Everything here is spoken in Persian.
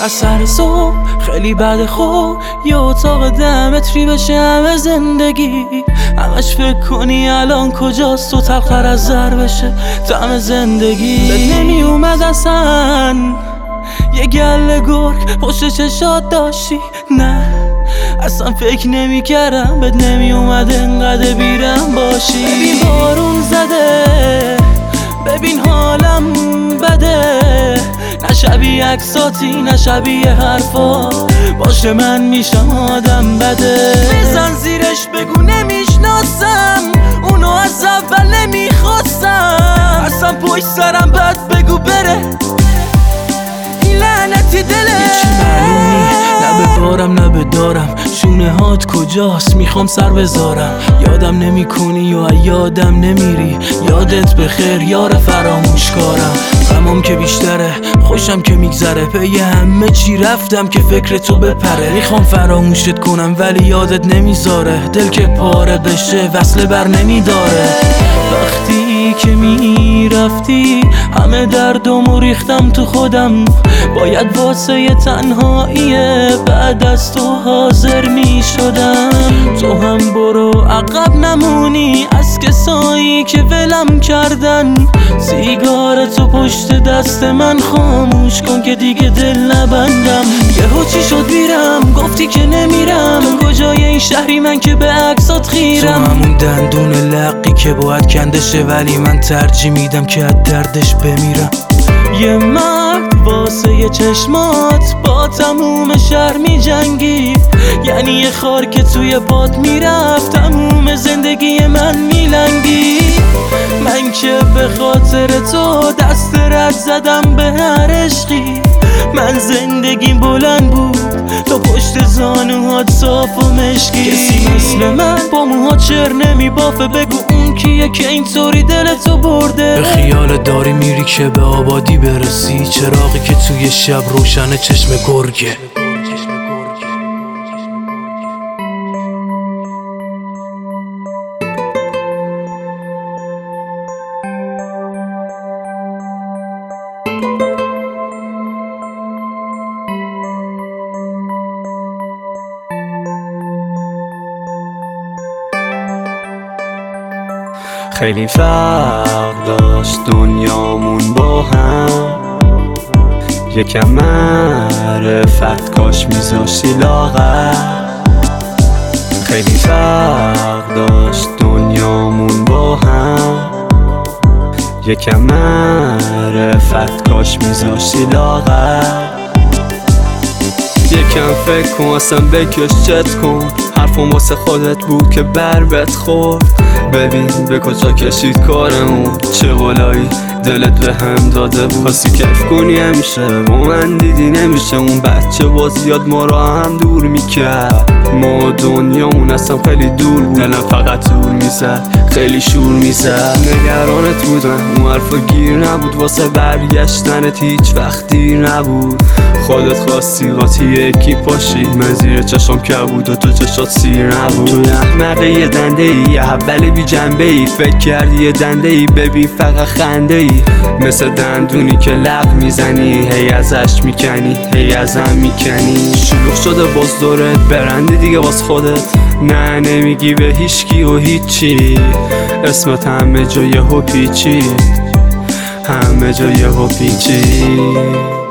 از سر صبح خیلی بعد خوب یه اتاق 10 متری بشه همه زندگی. همش فکر کنی الان کجاست و تلخر از زر بشه طعم زندگی. بد نمی اومد اصلا یه گله گرگ پشت چشات داشتی، نه اصلا فکر نمی کردم بد نمی اومد انقدر بیرم باشی. ببین بارون زده، ببین حالم بده، نه شبیه عکساتی نه شبیه حرفا، باشه من میشم آدم بده. بزن زیرش بگو نمیشناسم اونو از اول نمیخواستم، اصلا پشت سرم بد بگو بره این لعنتی دله. هیچی معلوم نی، نه به بارم نه به دارم، شونه هات کجاست میخوام سر بذارم. یادم نمی کنی یا یادم نمیری، یادت بخیر یار فراموشکارم. غمام که بیشتره خوشم که میگذره، پی همه چی رفتم که فکر تو بپره. میخوام فراموشت کنم ولی یادت نمیذاره، دل که پاره بشه وصله بر نمیداره. وقتی که میرفتی همه دردمو ریختم تو خودم، باید واسه یه تنهاییه بعد از تو حاضر میشدم. تو هم برو عقب نمونی از کسایی که ولم کردن، سیگار تو پشت دست من خاموش کن که دیگه دل نبندم. یهو چی شد میرم گفتی که نمیرم، کجای این شهری من که به عکسات خیرم. تو همون دندون لقی که باید کندشه ولی من ترجیح میدم که از دردش بمیرم. یه مرد واسه یه چشمات با تموم شهر می جنگی، یعنی یه خار که توی باد میرفت تموم زندگی من میلنگی. من که به خاطر تو دست رد زدم به هر عشقی، من زندگیم بلند بود تا پشت زانوهات صاف و مشکی. کسی مثل من با موها چر نمی بافه، بگو اون کیه که اینطوری دلتو برده. به خیال داری میری که به آبادی برسی، چراغی که توی شب روشن چشم گرگه. خیلی فرق داشت دنیامون با هم، یکم معرفت کاش میذاشتی لاغر. خیلی فرق داشت دنیامون با هم، یکم معرفت کاش میذاشتی لاغر. یکم فکر کن اصلا بکش چت کن، حرفم واسه خودت بود که بت خورد. ببین به کجا کشید کارمون، چه بالایی دلت به هم داده بود. خاصی کیف کنی همیشه با من دیدی نمیشه، اون بچه بازیاد ما را هم دور میکرد. ما دنیامون اصلا خیلی دور بود، دلم فقط دور میزد خیلی شور میزد. نگرانت بودم اون حرفا گیر نبود، واسه برگشتنت هیچ وقت دیر نبود. خودت خواستی قاطی یکی پاشی، من زیر چشم که بود و تو چشات سیر نبود. تو احمقه یه دنده ای، یه حبل بی جنبه ای، فکر کردی یه دنده ای ببین فقط خنده ای. مثل دندونی که لب میزنی هی ازش میکنی هی ازم میکنی. شلوغ شده باز دورت برندی دیگه باز خودت، نه نمیگی به هیچکی و هیچی. اسمت همه جای هپیچی، همه جای هپیچی.